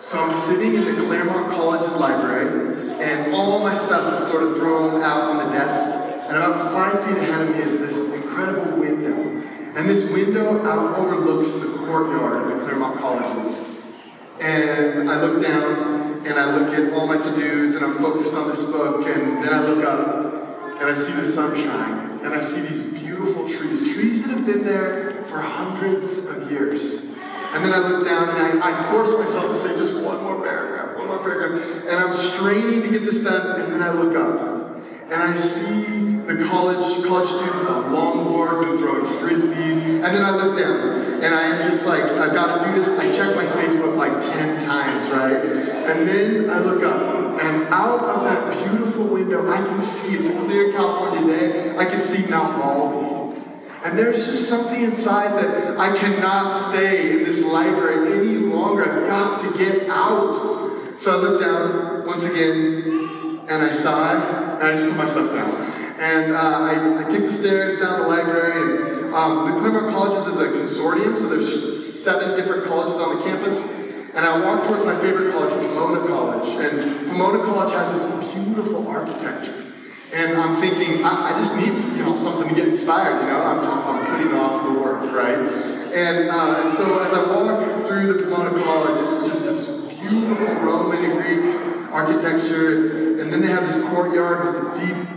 So I'm sitting in the Claremont College's library, and all my stuff is sort of thrown out on the desk, and about 5 feet ahead of me is this incredible window. And this window out overlooks the courtyard of the Claremont Colleges. And I look down, and I look at all my to-dos, and I'm focused on this book, and then I look up, and I see the sunshine, and I see these beautiful trees that have been there for hundreds of years. And then I look down, and I force myself to say just one more paragraph, and I'm straining to get this done, and then I look up, and I see the college students on longboards and throwing frisbees, and then I look down, and I am just like, I've got to do this. I check my Facebook like 10 times, right? And then I look up, and out of that beautiful window, I can see, it's a clear California day, I can see Mount Baldy. And there's just something inside that I cannot stay in this library any longer. I've got to get out. So I look down once again, and I sigh, and I just put myself down. And I take the stairs down the library, and the Claremont Colleges is a consortium, so there's 7 different colleges on the campus. And I walk towards my favorite college, Pomona College. And Pomona College has this beautiful architecture. And I'm thinking, I just need something to get inspired, I'm putting off the work, right? And so as I walk through the Pomona College, it's just this beautiful Roman and Greek architecture, and then they have this courtyard with the deep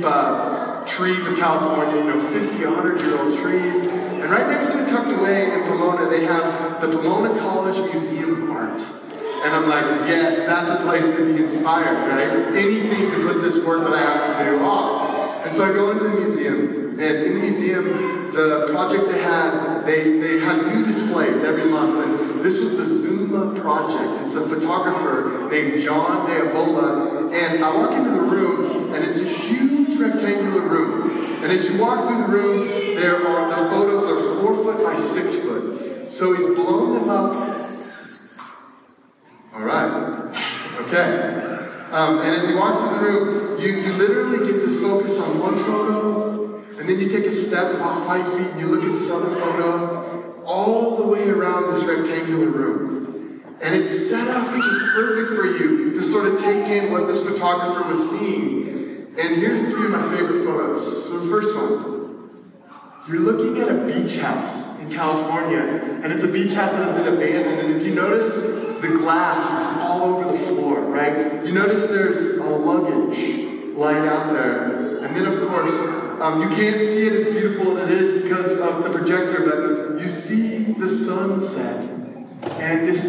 trees of California, 50, 100-year-old trees. And right next to it, tucked away in Pomona, they have the Pomona College Museum of Art. And I'm like, yes, that's a place to be inspired, right? Anything to put this work that I have to do off. And so I go into the museum, and in the museum, the project they had new displays every month, and this was the Zuma Project. It's a photographer named John D'Avola, and I walk into the room, and it's a huge rectangular room. And as you walk through the room, the photos are 4 foot by 6 foot. So he's blown them up. All right. Okay. And as he walks through the room, you literally get to focus on one photo, and then you take a step about 5 feet, and you look at this other photo, all the way around this rectangular room. And it's set up just perfect for you to sort of take in what this photographer was seeing. And here's 3 of my favorite photos. So the first one, you're looking at a beach house in California, and it's a beach house that has been abandoned. And if you notice, the glass is all over the floor, right? You notice there's a luggage light out there. And then, of course, you can't see it as beautiful as it is because of the projector, but you see the sunset. And this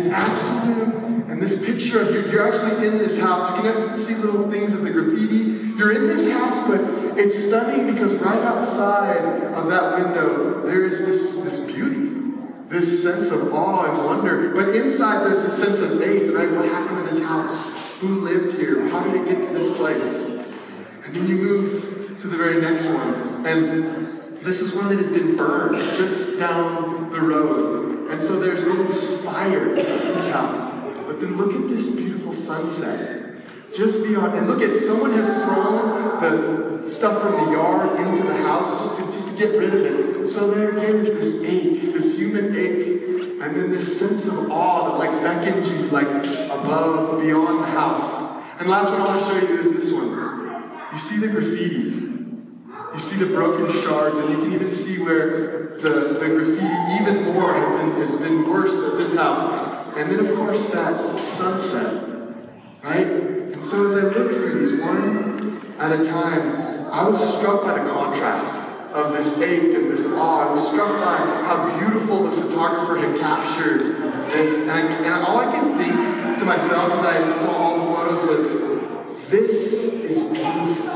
picture of you're actually in this house. You can see little things of the graffiti. You're in this house, but it's stunning because right outside of that window, there is this beauty. This sense of awe and wonder. But inside there's a sense of ache, right? What happened to this house? Who lived here? How did it get to this place? And then you move to the very next one. And this is one that has been burned just down the road. And so there's been this fire in this beach house. But then look at this beautiful sunset. Just beyond, and look at, someone has thrown the stuff from the yard into the house just to get rid of it. So there again is this ache, this human ache, and then this sense of awe that beckons you above, beyond the house. And last one I want to show you is this one. You see the graffiti. You see the broken shards, and you can even see where the graffiti even more has been worse at this house. And then of course that sunset, right? And so as I look through these one at a time, I was struck by the contrast of this ache and this awe. I was struck by how beautiful the photographer had captured this. And all I could think to myself as I saw all the photos was, this is beautiful.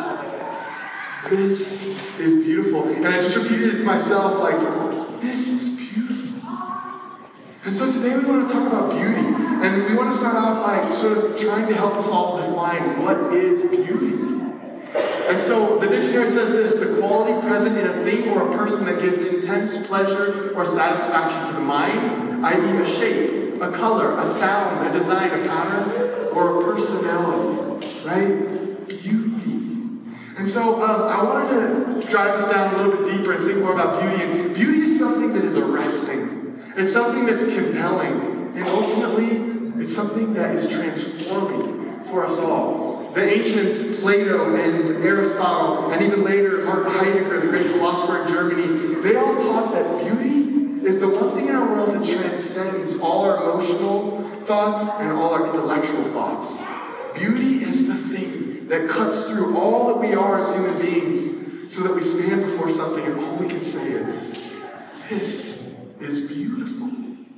This is beautiful. And I just repeated it to myself this is beautiful. And so today we want to talk about beauty. And we want to start off by sort of trying to help us all define what is beauty. And so the dictionary says this: the quality present in a thing or a person that gives intense pleasure or satisfaction to the mind, i.e. a shape, a color, a sound, a design, a pattern, or a personality, right? Beauty. And so I wanted to drive us down a little bit deeper and think more about beauty. And beauty is something that is arresting. It's something that's compelling. And ultimately, It's something that is transforming for us all. The ancients, Plato and Aristotle, and even later Martin Heidegger, the great philosopher in Germany, they all taught that beauty is the one thing in our world that transcends all our emotional thoughts and all our intellectual thoughts. Beauty is the thing that cuts through all that we are as human beings so that we stand before something and all we can say is, this is beautiful.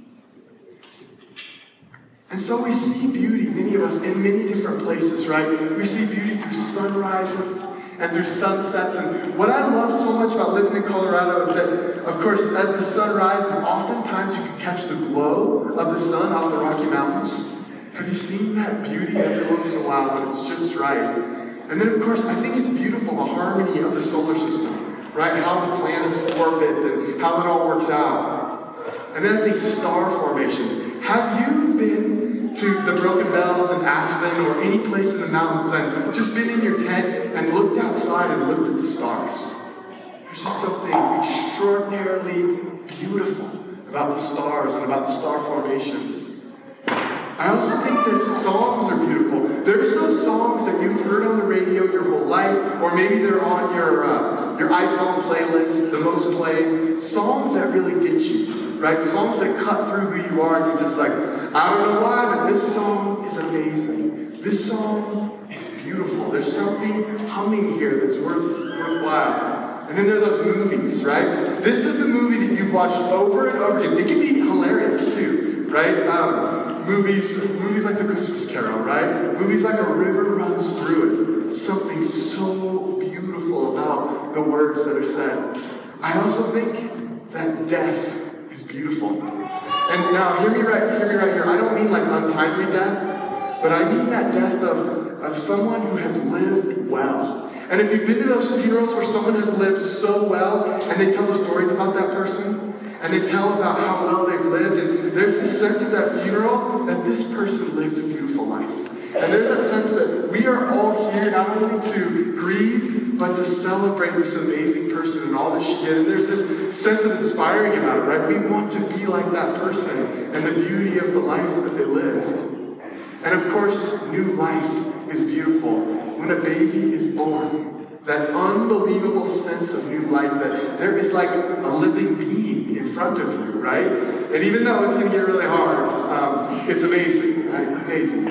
And so we see beauty, many of us, in many different places, right? We see beauty through sunrises and through sunsets. And what I love so much about living in Colorado is that, of course, as the sun rises, oftentimes you can catch the glow of the sun off the Rocky Mountains. Have you seen that beauty every once in a while when it's just right? And then, of course, I think it's beautiful, the harmony of the solar system, right? How the planets orbit and how it all works out. And then I think star formations. Have you been to the Broken Bells in Aspen or any place in the mountains and just been in your tent and looked outside and looked at the stars? There's just something extraordinarily beautiful about the stars and about the star formations. I also think that songs are beautiful. There's those songs that you've heard on the radio your whole life, or maybe they're on your iPhone playlist, the most plays. Songs that really get you, right? Songs that cut through who you are, and you're just like, I don't know why, but this song is amazing. This song is beautiful. There's something humming here that's worthwhile. And then there are those movies, right? This is the movie that you've watched over and over again. It can be hilarious too, right? Movies like The Christmas Carol, right? Movies like A River Runs Through It. Something so beautiful about the words that are said. I also think that death is beautiful. And now, hear me right here. I don't mean like untimely death, but I mean that death of someone who has lived well. And if you've been to those funerals where someone has lived so well, and they tell the stories about that person, and they tell about how well they've lived, and there's this sense at that funeral that this person lived a beautiful life. And there's that sense that we are all here not only to grieve, but to celebrate this amazing person and all that she did. And there's this sense of inspiring about it, right? We want to be like that person and the beauty of the life that they lived. And of course, new life is beautiful. When a baby is born, that unbelievable sense of new life, that there is like a living being in front of you, right? And even though it's going to get really hard, it's amazing, right? Amazing.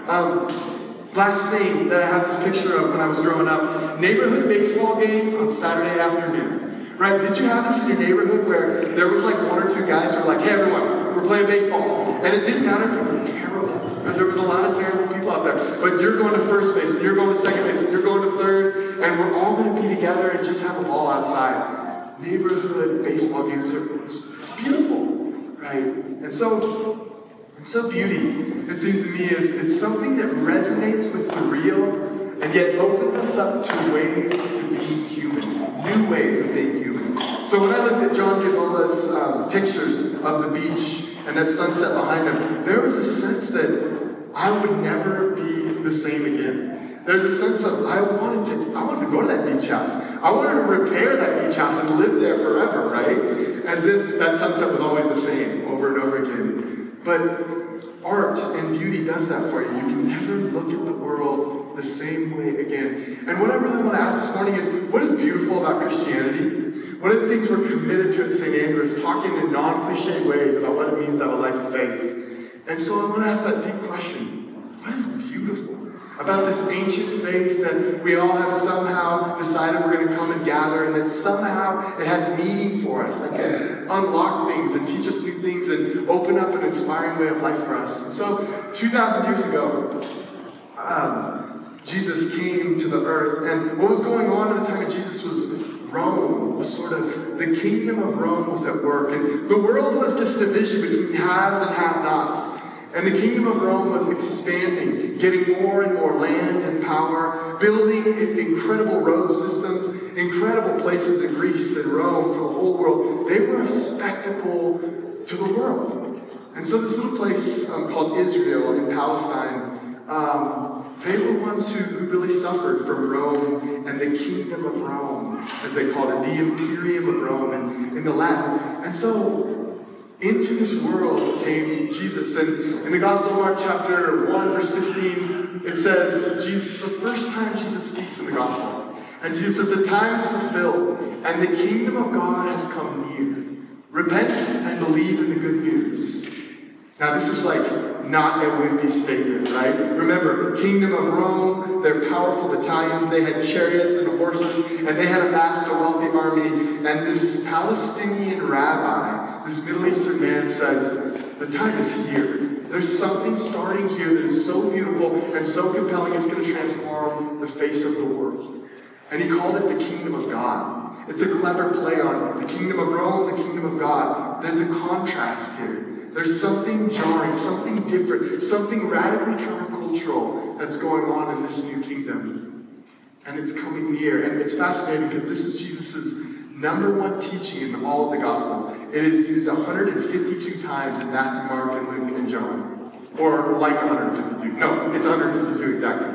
Last thing that I have this picture of when I was growing up, neighborhood baseball games on Saturday afternoon, right? Did you have this in your neighborhood where there was like one or two guys who were like, hey everyone, we're playing baseball. And it didn't matter if you were terrible, because there was a lot of terrible people out there. But you're going to first base, and you're going to second base, and you're going to third, and we're all going to be together and just have a ball outside. Neighborhood baseball games it's beautiful, right? And so beauty, it seems to me, is something that resonates with the real, and yet opens us up to ways to be human, new ways of being human. So when I looked at John Givola's pictures of the beach and that sunset behind him, there was a sense that I would never be the same again. There's a sense of I wanted to go to that beach house. I wanted to repair that beach house and live there forever, right? As if that sunset was always the same over and over again. But art and beauty does that for you. You can never look at the world the same way again. And what I really want to ask this morning is, what is beautiful about Christianity? One of the things we're committed to at St. Andrew is talking in non-cliche ways about what it means to have a life of faith. And so I want to ask that deep question. What is beautiful about this ancient faith that we all have somehow decided we're going to come and gather, and that somehow it has meaning for us, that can unlock things and teach us new things and open up an inspiring way of life for us? And so 2,000 years ago, Jesus came to the earth, and what was going on at the time of Jesus was Rome was sort of, the kingdom of Rome was at work, and the world was this division between haves and have-nots. And the kingdom of Rome was expanding, getting more and more land and power, building incredible road systems, incredible places in Greece and Rome for the whole world. They were a spectacle to the world. And so this little place called Israel in Palestine, they were ones who really suffered from Rome and the kingdom of Rome, as they called it, the imperium of Rome in the Latin. And so, into this world came Jesus. And in the Gospel of Mark chapter 1, verse 15, it says, Jesus, the first time Jesus speaks in the Gospel. And Jesus says, the time is fulfilled, and the kingdom of God has come near. Repent and believe in the good news. Now this is like not a wimpy statement, right? Remember, kingdom of Rome, they're powerful Italians, they had chariots and horses, and they had amassed a wealthy army. And this Palestinian rabbi, this Middle Eastern man says, the time is here. There's something starting here that is so beautiful and so compelling, it's going to transform the face of the world. And he called it the kingdom of God. It's a clever play on the kingdom of Rome, the kingdom of God. There's a contrast here. There's something jarring, something different, something radically countercultural that's going on in this new kingdom. And it's coming near. And it's fascinating because this is Jesus' number one teaching in all of the Gospels. It is used 152 times in Matthew, Mark, and Luke, and John. Or like 152. No, it's 152 exactly.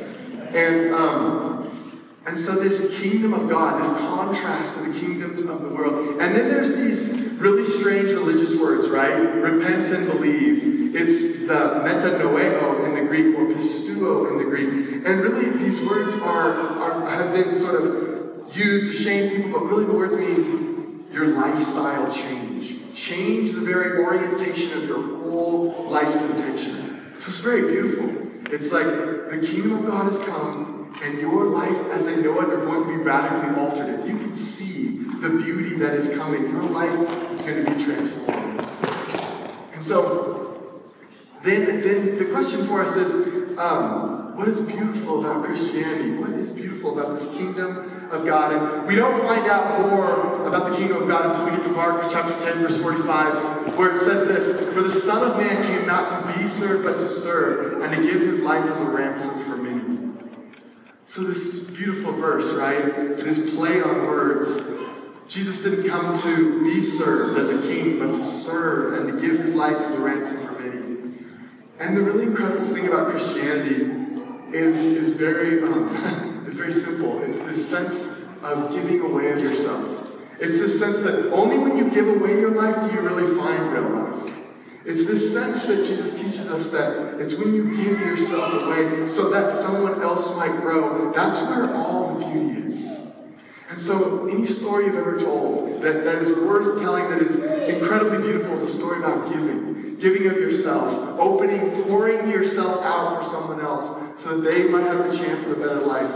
And so this kingdom of God, this contrast to the kingdoms of the world. And then there's these really strange religious words, right? Repent and believe. It's the metanoeo in the Greek or pistuo in the Greek. And really these words have been sort of used to shame people, but really the words mean your lifestyle change. Change the very orientation of your whole life's intention. So it's very beautiful. It's like the kingdom of God has come, and your life as I know it are going to be radically altered. If you can see the beauty that is coming, your life is going to be transformed. And so, then the question for us is, what is beautiful about Christianity? What is beautiful about this kingdom of God? And we don't find out more about the kingdom of God until we get to Mark chapter 10, verse 45, where it says this, for the Son of Man came not to be served, but to serve, and to give his life as a ransom for many. So this beautiful verse, right? This play on words. Jesus didn't come to be served as a king, but to serve and to give his life as a ransom for many. And the really incredible thing about Christianity is very simple. It's this sense of giving away of yourself. It's this sense that only when you give away your life do you really find real life. It's this sense that Jesus teaches us that it's when you give yourself away so that someone else might grow. That's where all the beauty is. And so any story you've ever told that is worth telling, that is incredibly beautiful, is a story about giving. Giving of yourself, pouring yourself out for someone else so that they might have a chance of a better life.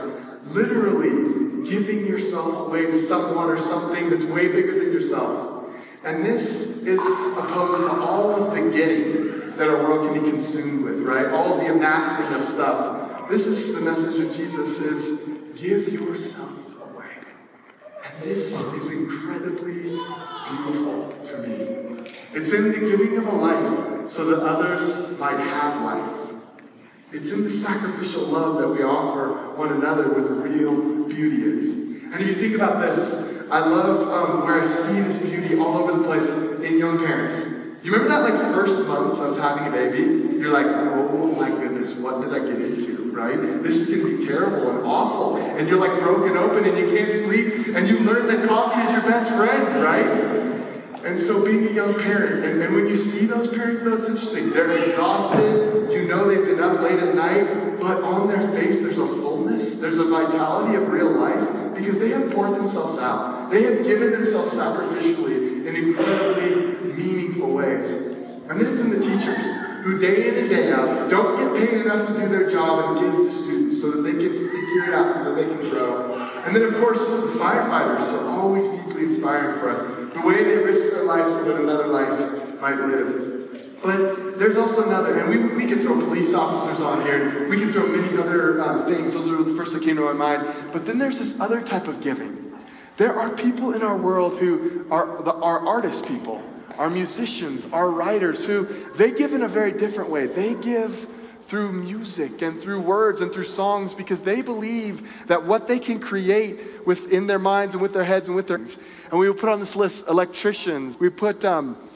Literally giving yourself away to someone or something that's way bigger than yourself. And this is opposed to all of the getting that our world can be consumed with, right? All of the amassing of stuff. This is the message of Jesus, is give yourself away. And this is incredibly beautiful to me. It's in the giving of a life so that others might have life. It's in the sacrificial love that we offer one another where the real beauty is. And if you think about this, I love where I see this beauty all over the place in young parents. You remember that first month of having a baby? You're like, oh my goodness, what did I get into, right? This is going to be terrible and awful. And you're broken open and you can't sleep. And you learn that coffee is your best friend, right? And so being a young parent, and when you see those parents, though, it's interesting. They're exhausted. You know they've been up late at night. But on their face, there's a fullness. There's a vitality of real life because they have poured themselves out. They have given themselves sacrificially in incredibly meaningful ways. And then it's in the teachers who day in and day out don't get paid enough to do their job and give to students so that they can figure it out, so that they can grow. And then, of course, the firefighters are always deeply inspiring for us. The way they risk their lives so that another life might live. But there's also another, and we can throw police officers on here. We can throw many other things. Those are the first that came to my mind. But then there's this other type of giving. There are people in our world who are artist people, our musicians, our writers, who they give in a very different way. They give through music and through words and through songs because they believe that what they can create within their minds and with their heads and with their... And we will put on this list electricians. We put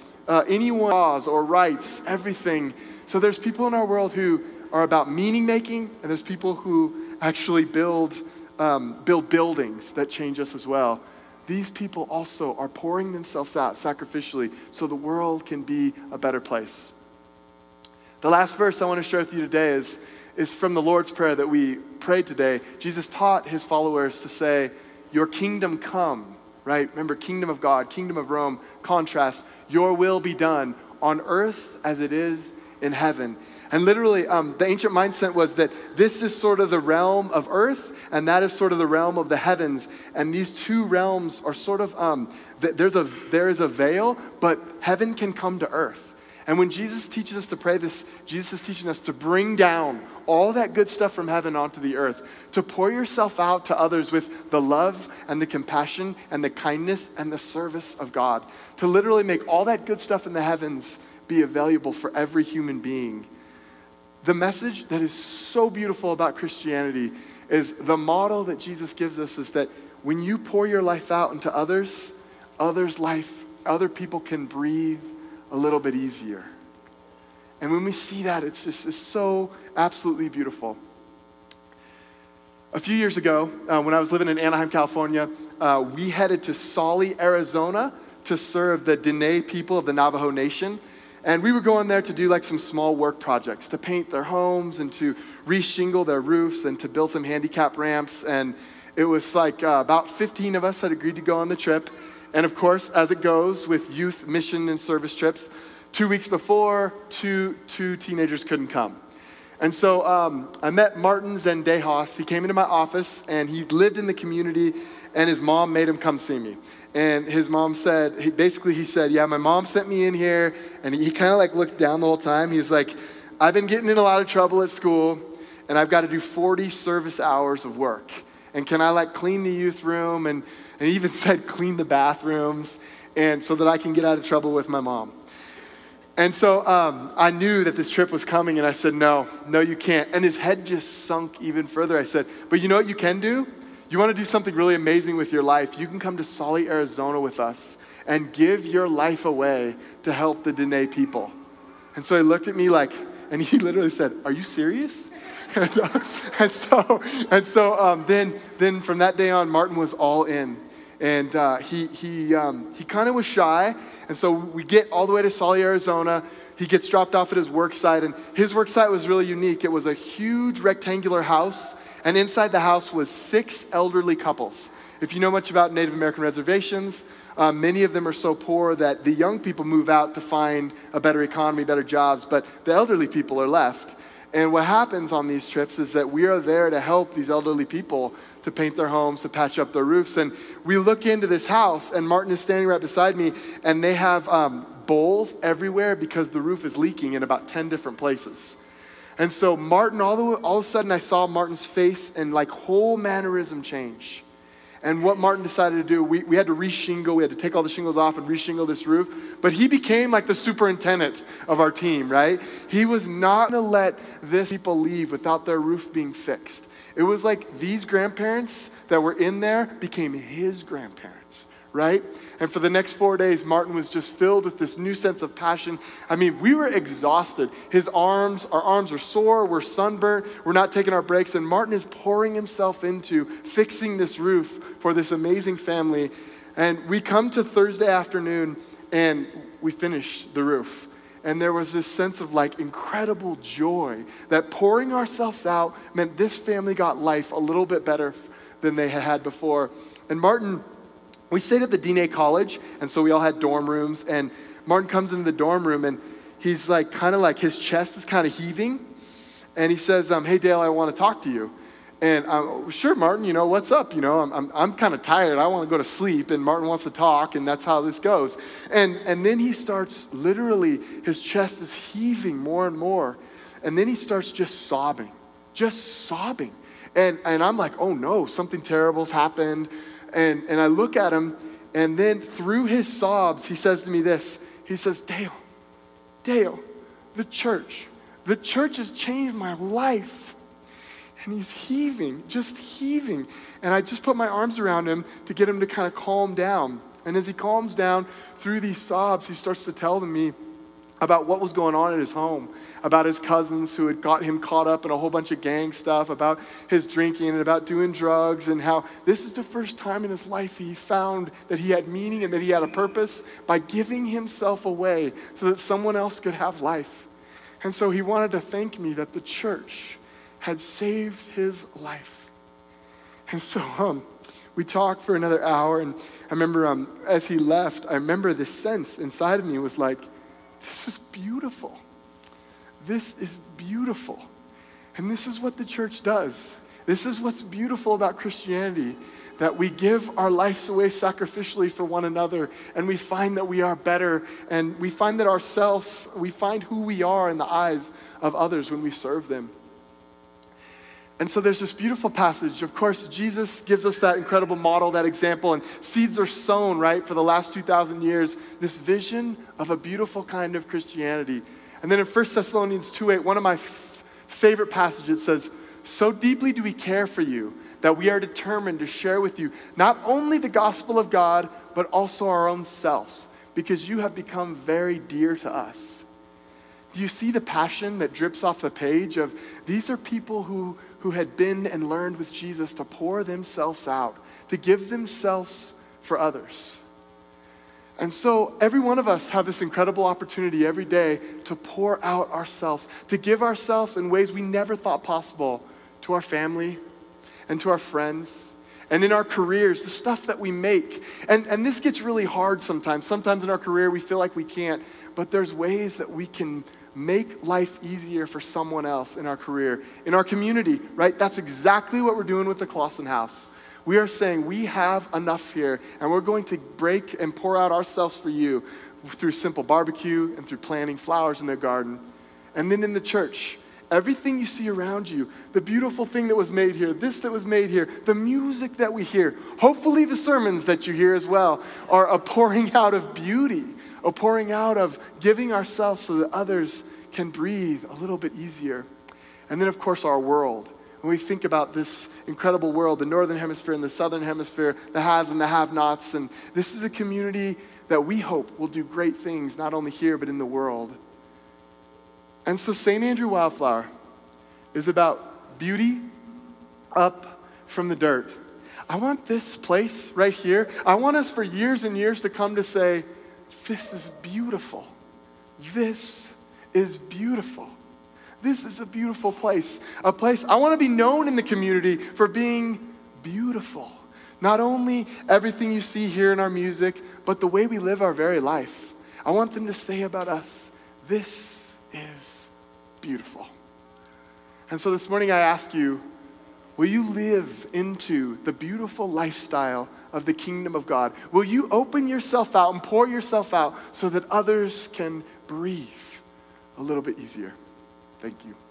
anyone, laws or rights, everything. So there's people in our world who are about meaning making, and there's people who actually build buildings that change us as well. these people also are pouring themselves out sacrificially so the world can be a better place. The last verse I want to share with you today is from the Lord's Prayer that we prayed today. Jesus taught his followers to say, your kingdom come, right? Remember, kingdom of God, kingdom of Rome, contrast, your will be done on earth as it is in heaven. And literally, the ancient mindset was that this is sort of the realm of earth, and that is sort of the realm of the heavens. And these two realms are sort of, there is a veil, but heaven can come to earth. And when Jesus teaches us to pray this, Jesus is teaching us to bring down all that good stuff from heaven onto the earth, to pour yourself out to others with the love and the compassion and the kindness and the service of God, to literally make all that good stuff in the heavens be available for every human being. The message that is so beautiful about Christianity is the model that Jesus gives us is that when you pour your life out into others' life, other people can breathe a little bit easier. And when we see that, it's so absolutely beautiful. A few years ago, when I was living in Anaheim, California, we headed to Sali, Arizona to serve the Diné people of the Navajo Nation. And we were going there to do like some small work projects, to paint their homes and to re-shingle their roofs and to build some handicap ramps. And it was like about 15 of us had agreed to go on the trip. And of course, as it goes with youth mission and service trips, 2 weeks before, two teenagers couldn't come. And so I met Martin Zendejas. He came into my office and he lived in the community and his mom made him come see me. And his mom said, he said, yeah, my mom sent me in here. And he kind of like looked down the whole time. He's like, I've been getting in a lot of trouble at school and I've got to do 40 service hours of work. And can I like clean the youth room? And he even said clean the bathrooms and so that I can get out of trouble with my mom. And so I knew that this trip was coming and I said, no, you can't. And his head just sunk even further. I said, but you know what you can do? You want to do something really amazing with your life? You can come to Sali, Arizona with us and give your life away to help the Diné people. And so he looked at me like, and he literally said, are you serious? and so then from that day on, Martin was all in. And he kind of was shy. And so we get all the way to Sali, Arizona. He gets dropped off at his work site. And his work site was really unique. It was a huge rectangular house. And inside the house was 6 elderly couples. If you know much about Native American reservations, many of them are so poor that the young people move out to find a better economy, better jobs, but the elderly people are left. And what happens on these trips is that we are there to help these elderly people to paint their homes, to patch up their roofs. And we look into this house, and Martin is standing right beside me, and they have bowls everywhere because the roof is leaking in about 10 different places. And so Martin, all of a sudden I saw Martin's face and like whole mannerism change. And what Martin decided to do, we had to re-shingle, we had to take all the shingles off and re-shingle this roof. But he became like the superintendent of our team, right? He was not going to let this people leave without their roof being fixed. It was like these grandparents that were in there became his grandparents, right? And for the next 4 days, Martin was just filled with this new sense of passion. I mean, we were exhausted. Our arms are sore, we're sunburnt, we're not taking our breaks, and Martin is pouring himself into fixing this roof for this amazing family. And we come to Thursday afternoon, and we finish the roof. And there was this sense of like incredible joy that pouring ourselves out meant this family got life a little bit better than they had had before. And Martin, we stayed at the Diné College, and so we all had dorm rooms, and Martin comes into the dorm room, and he's like, kind of like his chest is kind of heaving, and he says, hey, Dale, I want to talk to you. And I'm, sure, Martin, what's up? I'm kind of tired. I want to go to sleep, and Martin wants to talk, and that's how this goes. And then he starts, literally, his chest is heaving more and more, and then he starts just sobbing. And I'm like, oh no, something terrible's happened. And I look at him, and then through his sobs, he says to me this. He says, Dale, the church has changed my life. And he's heaving. And I just put my arms around him to get him to kind of calm down. And as he calms down through these sobs, he starts to tell me about what was going on in his home, about his cousins who had got him caught up in a whole bunch of gang stuff, about his drinking and about doing drugs, and how this is the first time in his life he found that he had meaning and that he had a purpose by giving himself away so that someone else could have life. And so he wanted to thank me that the church had saved his life. And so we talked for another hour, and I remember as he left, I remember this sense inside of me was like, this is beautiful. This is beautiful. And this is what the church does. This is what's beautiful about Christianity, that we give our lives away sacrificially for one another, and we find that we are better, and we find that ourselves, we find who we are in the eyes of others when we serve them. And so there's this beautiful passage. Of course, Jesus gives us that incredible model, that example, and seeds are sown, right, for the last 2,000 years, this vision of a beautiful kind of Christianity. And then in 1 Thessalonians 2:8, one of my favorite passages, it says, "So deeply do we care for you that we are determined to share with you not only the gospel of God, but also our own selves, because you have become very dear to us." Do you see the passion that drips off the page of these are people who had been and learned with Jesus to pour themselves out, to give themselves for others. And so every one of us have this incredible opportunity every day to pour out ourselves, to give ourselves in ways we never thought possible to our family and to our friends and in our careers, the stuff that we make. And this gets really hard sometimes. Sometimes in our career we feel like we can't, but there's ways that we can make life easier for someone else in our career, in our community, right? That's exactly what we're doing with the Clausen House. We are saying we have enough here, and we're going to break and pour out ourselves for you through simple barbecue and through planting flowers in their garden. And then in the church, everything you see around you, the beautiful thing that was made here, this that was made here, the music that we hear, hopefully the sermons that you hear as well, are a pouring out of beauty, a pouring out of giving ourselves so that others can breathe a little bit easier. And then, of course, our world. When we think about this incredible world, the northern hemisphere and the southern hemisphere, the haves and the have-nots, and this is a community that we hope will do great things, not only here, but in the world. And so St. Andrew Wildflower is about beauty up from the dirt. I want this place right here, I want us for years and years to come to say, this is beautiful. This is beautiful. This is a beautiful place. A place I want to be known in the community for being beautiful. Not only everything you see here in our music, but the way we live our very life. I want them to say about us, this is beautiful. And so this morning I ask you, will you live into the beautiful lifestyle of the kingdom of God? Will you open yourself out and pour yourself out so that others can breathe a little bit easier? Thank you.